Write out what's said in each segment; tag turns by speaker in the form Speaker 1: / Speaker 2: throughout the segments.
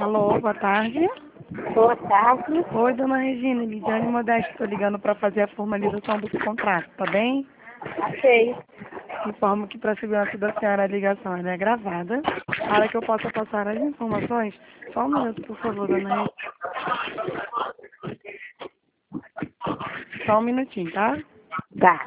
Speaker 1: Alô, boa tarde.
Speaker 2: Boa tarde.
Speaker 1: Oi, dona Regina, Lidiane Modesto, estou ligando para fazer a formalização do contrato, tá bem?
Speaker 2: Ok.
Speaker 1: Informo que para a segurança da senhora a ligação ela é gravada. Para que eu possa passar as informações, só um minuto, por favor, dona Regina. Só um minutinho, tá?
Speaker 2: Tá.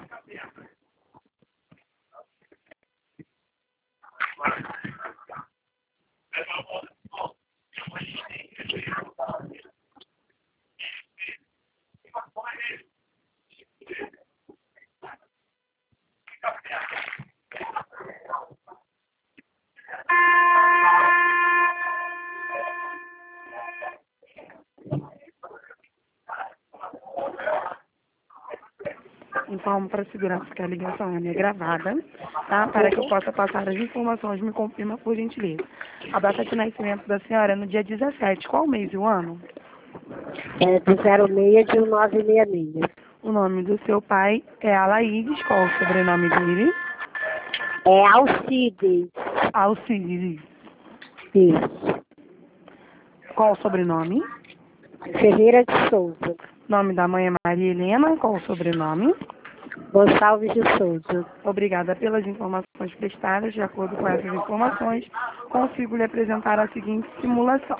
Speaker 1: Informo para a segurança que a ligação ela é gravada, tá? Para que eu possa passar as informações, me confirma por gentileza. A data de nascimento da senhora é no dia 17. Qual mês e o ano?
Speaker 2: É do 06 de 1966.
Speaker 1: O nome do seu pai é Alaídes. Qual o sobrenome dele?
Speaker 2: É Alcides.
Speaker 1: Alcides.
Speaker 2: Isso.
Speaker 1: Qual o sobrenome?
Speaker 2: Ferreira de Souza.
Speaker 1: Nome da mãe é Maria Helena. Qual o sobrenome?
Speaker 2: Gonçalves de Souza.
Speaker 1: Obrigada pelas informações prestadas. De acordo com essas informações, consigo lhe apresentar a seguinte simulação.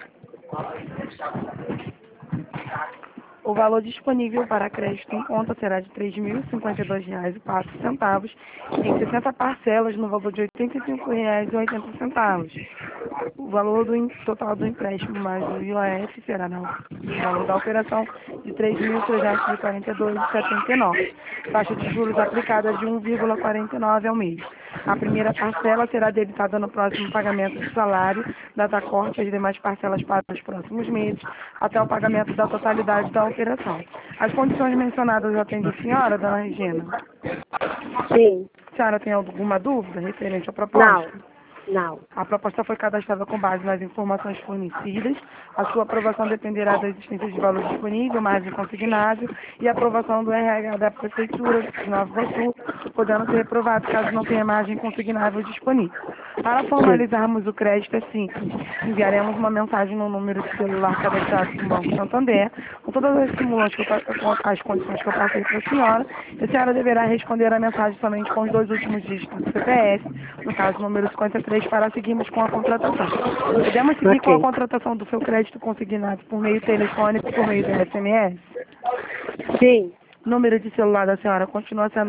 Speaker 1: O valor disponível para crédito em conta será de R$ 3.052,04 em 60 parcelas no valor de R$ 85,80. O valor total do empréstimo mais o IOF será o valor da operação de R$ 3.342,79. Taxa de juros aplicada de 1,49 ao mês. A primeira parcela será debitada no próximo pagamento do salário, data corte as demais parcelas para os próximos meses, até o pagamento da totalidade da operação. As condições mencionadas atendem a senhora, dona Regina?
Speaker 2: Sim.
Speaker 1: A senhora tem alguma dúvida referente à proposta?
Speaker 2: Não. Não.
Speaker 1: A proposta foi cadastrada com base nas informações fornecidas. A sua aprovação dependerá da existência de valor disponível, margem consignável e aprovação do RH da Prefeitura de Nova Iguaçu, podendo ser reprovado caso não tenha margem consignável disponível. Para
Speaker 2: Sim.
Speaker 1: formalizarmos o crédito é simples. Enviaremos uma mensagem no número de celular cadastrado no Banco Santander, com todas as com as condições que eu passei para a senhora. E a senhora deverá responder a mensagem somente com os 2 últimos dígitos do CPF, no caso, número 53, para seguirmos com a contratação. Podemos seguir com a
Speaker 2: Ok.
Speaker 1: contratação do seu crédito consignado por meio telefônico, por meio do SMS?
Speaker 2: Sim.
Speaker 1: Número de celular da senhora continua sendo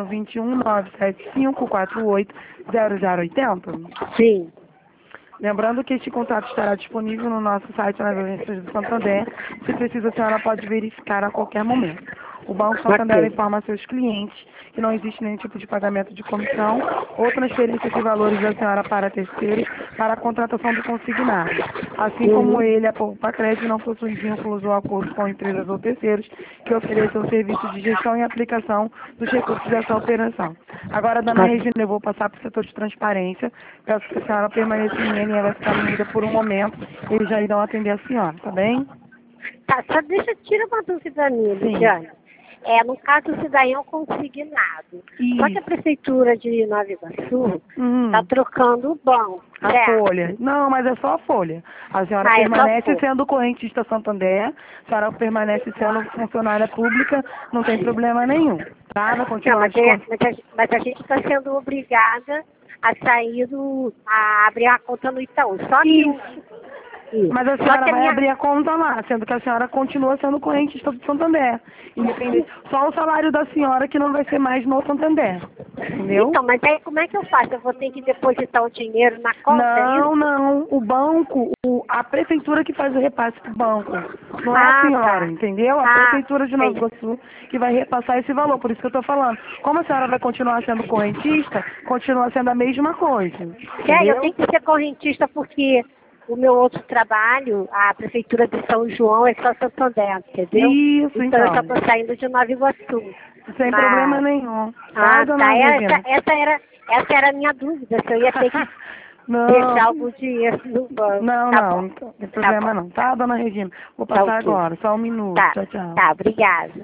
Speaker 1: 21975480080?
Speaker 2: Sim.
Speaker 1: Lembrando que este contrato estará disponível no nosso site nas agências do Santander. Se precisa, a senhora pode verificar a qualquer momento. O Banco Santander
Speaker 2: Ok.
Speaker 1: informa a seus clientes que não existe nenhum tipo de pagamento de comissão ou transferência de valores da senhora para terceiros para a contratação do consignado. Assim como
Speaker 2: Uhum.
Speaker 1: ele, a Poupa Crédito não possui vínculos ou acordo com empresas ou terceiros que ofereçam o serviço de gestão e aplicação dos recursos dessa operação. Agora, dona
Speaker 2: Ok.
Speaker 1: Regina, eu vou passar para o setor de transparência. Peço que a senhora permaneça em linha, ela vai ficar no muda por um momento. Eles já irão atender a senhora, tá bem?
Speaker 2: Tá, só tira uma dúvida minha,
Speaker 1: Sim.
Speaker 2: Lidiane. No caso, isso daí é um consignado. Só que a
Speaker 1: Isso.
Speaker 2: Prefeitura de Nova Iguaçu está
Speaker 1: Uhum.
Speaker 2: trocando o banco,
Speaker 1: A
Speaker 2: certo?
Speaker 1: folha. Não, mas é só a folha. A senhora
Speaker 2: Ah, é só
Speaker 1: permanece
Speaker 2: for.
Speaker 1: sendo correntista Santander, a senhora permanece sendo funcionária pública, não tem problema nenhum. Tá? Vai
Speaker 2: Não,
Speaker 1: continuar
Speaker 2: mas a gente está sendo obrigada a a abrir a conta no Itaú. Só que
Speaker 1: Isso.
Speaker 2: isso.
Speaker 1: Mas a
Speaker 2: Só
Speaker 1: senhora
Speaker 2: que a
Speaker 1: vai
Speaker 2: minha.
Speaker 1: abrir a conta lá, sendo que a senhora continua sendo correntista do Santander. Independente. Só o salário da senhora que não vai ser mais no Santander. Entendeu?
Speaker 2: Então, mas aí como é que eu faço? Eu vou ter que depositar o dinheiro na conta, é
Speaker 1: Não,
Speaker 2: isso?
Speaker 1: não. O banco, a prefeitura que faz o repasse pro banco. Não é a
Speaker 2: Ah,
Speaker 1: senhora,
Speaker 2: tá.
Speaker 1: entendeu? A
Speaker 2: Ah,
Speaker 1: prefeitura de Nova
Speaker 2: entendi.
Speaker 1: Iguaçu que vai repassar esse valor. Por isso que eu tô falando. Como a senhora vai continuar sendo correntista, continua sendo a mesma coisa.
Speaker 2: Eu
Speaker 1: Entendeu?
Speaker 2: tenho que ser correntista porque o meu outro trabalho, a Prefeitura de São João, é só Santander, entendeu?
Speaker 1: Isso,
Speaker 2: Então eu só
Speaker 1: então.
Speaker 2: estou saindo de Nova Iguaçu.
Speaker 1: Sem problema
Speaker 2: Mas,
Speaker 1: nenhum. Tá, dona
Speaker 2: tá.
Speaker 1: Regina?
Speaker 2: Essa era a minha dúvida, se eu ia ter que
Speaker 1: Não,
Speaker 2: deixar algum dinheiro no banco.
Speaker 1: não,
Speaker 2: Tá
Speaker 1: não,
Speaker 2: bom,
Speaker 1: não tem
Speaker 2: tá
Speaker 1: problema
Speaker 2: bom.
Speaker 1: não. Tá, dona Regina? Vou
Speaker 2: Tá
Speaker 1: passar
Speaker 2: ok.
Speaker 1: agora, só um minuto.
Speaker 2: Tá,
Speaker 1: Tchau, tchau.
Speaker 2: tá, obrigada.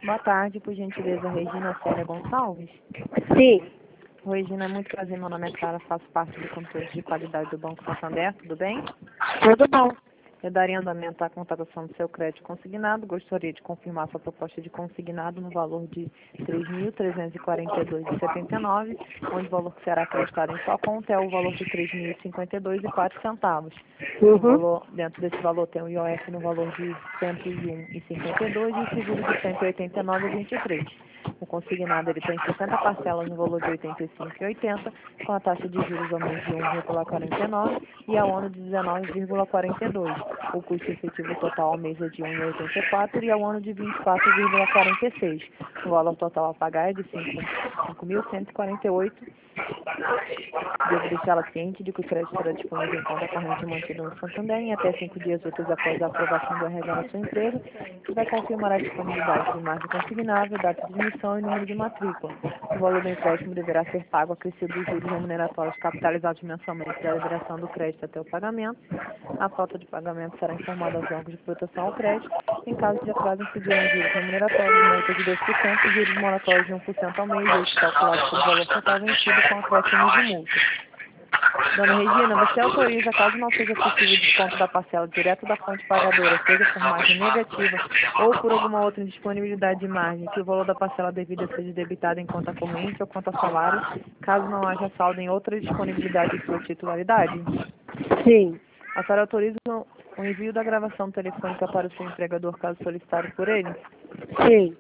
Speaker 3: Boa tarde, por gentileza, Regina Célia Gonçalves.
Speaker 2: Sim,
Speaker 3: Regina, muito prazer, meu nome é Clara, faço parte do controle de qualidade do Banco Santander, tudo bem?
Speaker 2: tudo bom.
Speaker 3: Eu daria andamento à contratação do seu crédito consignado, gostaria de confirmar sua proposta de consignado no valor de R$ 3.342,79, onde o valor que será acreditado em sua conta é o valor de R$ 3.052,04. O valor, dentro desse valor tem o IOF no valor de R$ 101,52 e o seguro de R$ 189,23. O consignado ele tem 60 parcelas no valor de R$ 85,80, com a taxa de juros ao mês de 1,49 e ao ano de 19,42. O custo efetivo total ao mês é de 1,84 e ao ano de 24,46. O valor total a pagar é de 5.148. Devo deixá-la ciente de que o crédito será disponível em conta corrente mantida no Santander em até 5 dias úteis após a aprovação do RH na sua empresa, que vai confirmar a disponibilidade de margem consignável, data de emissão e número de matrícula. O valor do empréstimo deverá ser pago acrescido dos juros remuneratórios capitalizados mensalmente da liberação do crédito até o pagamento. A falta de pagamento será informada aos órgãos de proteção ao crédito. Em caso de atraso, incidirão juros remuneratórios, multa de 2% e juros moratórios de 1% ao mês, este calculado sobre o valor total vencido com acréscimo de multa. Dona Regina, você autoriza, caso não seja possível o desconto da parcela direto da fonte pagadora, seja por margem negativa ou por alguma outra indisponibilidade de margem, que o valor da parcela devida seja debitado em conta corrente ou conta salário, caso não haja saldo em outra disponibilidade de sua titularidade?
Speaker 2: Sim,
Speaker 3: A senhora autoriza o envio da gravação telefônica para o seu empregador, caso solicitado por ele?
Speaker 2: sim,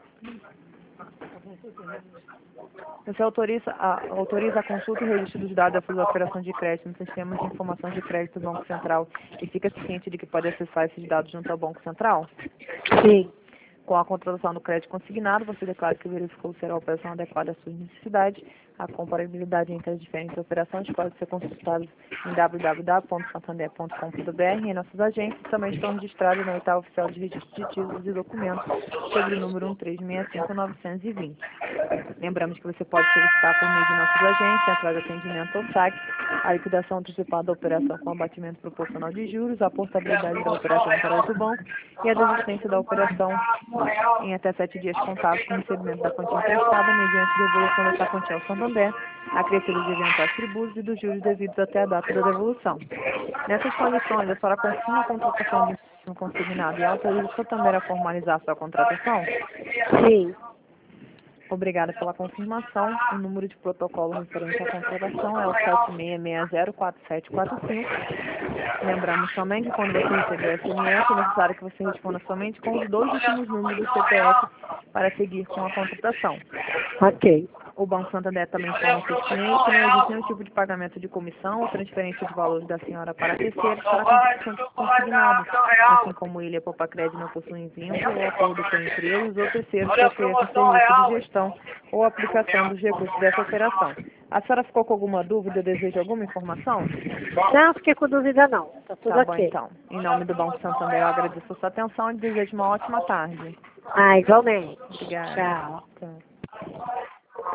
Speaker 3: Você autoriza a consulta e registro dos dados da operação de crédito no sistema de informação de crédito do Banco Central e fica ciente de que pode acessar esses dados junto ao Banco Central?
Speaker 2: sim.
Speaker 3: Com a contratação do crédito consignado, você declara que verificou se será a operação adequada às suas necessidades. A comparabilidade entre as diferentes operações pode ser consultada em www.santander.com.br em nossas agências. Também estão registradas na oitava oficial de registro de títulos e documentos sobre o número 1365920. Lembramos que você pode solicitar por meio de nossas agências, central de atendimento ou saque, a liquidação antecipada da operação com abatimento proporcional de juros, a portabilidade da operação através do banco e a desistência da operação em até 7 dias contábeis com o recebimento da quantia emprestada mediante devolução dessa quantia ao Santander, acrescido de eventuais tributos e dos juros devidos até a data da devolução. Nessas condições, a senhora confirma a contratação de empréstimo consignado e autoriza o Santander a formalizar sua contratação?
Speaker 2: Sim.
Speaker 3: Obrigada pela confirmação. O número de protocolo referente à contratação é o 76604745. Lembramos também que quando você receber o SMS, é necessário que você responda somente com os 2 últimos números do CPF para seguir com a contratação.
Speaker 2: Ok.
Speaker 3: O Banco Santander também informa aos seus clientes que não existe nenhum tipo de pagamento de comissão ou transferência de valores da senhora para terceiros para consignado, assim como Ilha Popacred não possuem vínculo ou acordo com empresas ou terceiros que ofereçam serviço de gestão ou aplicação dos recursos dessa operação. A senhora ficou com alguma dúvida ou deseja alguma informação?
Speaker 2: Não fiquei com dúvida não. Tá tudo
Speaker 3: Tá bom,
Speaker 2: ok.
Speaker 3: então. Em nome do Banco Santander, eu agradeço a sua atenção e desejo uma ótima tarde.
Speaker 2: Igualmente.
Speaker 3: Obrigada.
Speaker 2: Tchau.
Speaker 3: Tchau.